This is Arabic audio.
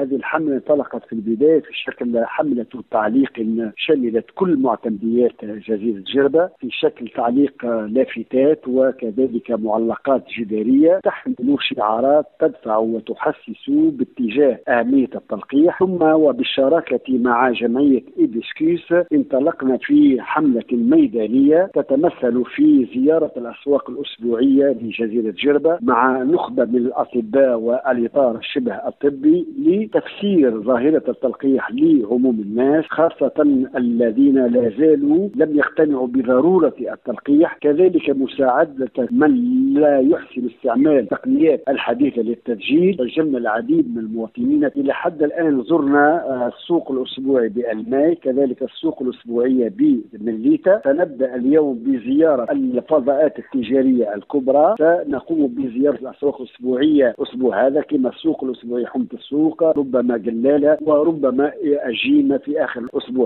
هذه الحملة انطلقت في البداية في شكل حملة تعليق شملت كل معتمديات جزيرة جربة في شكل تعليق لافتات وكذلك معلقات جدارية تحمل شعارات تدفع وتحسس باتجاه أهمية التلقيح. ثم وبالشراكة مع جمعية إيدسكيس انطلقنا في حملة ميدانية تتمثل في زيارة الأسواق الأسبوعية لجزيرة جربة مع نخبة من الأطباء والإطار الشبه الطبي لتفسير ظاهرة التلقيح لعموم الناس، خاصة الذين لا زالوا لم يقتنعوا بضرورة التلقيح، كذلك مساعدة من لا يحسن استعمال التقنيات الحديثة للتسجيل. سجلنا العديد من المواطنين. إلى حد الآن زرنا السوق الأسبوعي بألماي، كذلك السوق الأسبوعية بمليتا. سنبدأ اليوم بزيارة الفضاءات التجارية الكبرى، سنقوم بزيارة الأسواق الأسبوعية أسبوع هذا كما السوق الأسبوعي حمص السوق، ربما جلالة وربما أجينا في آخر الأسبوع.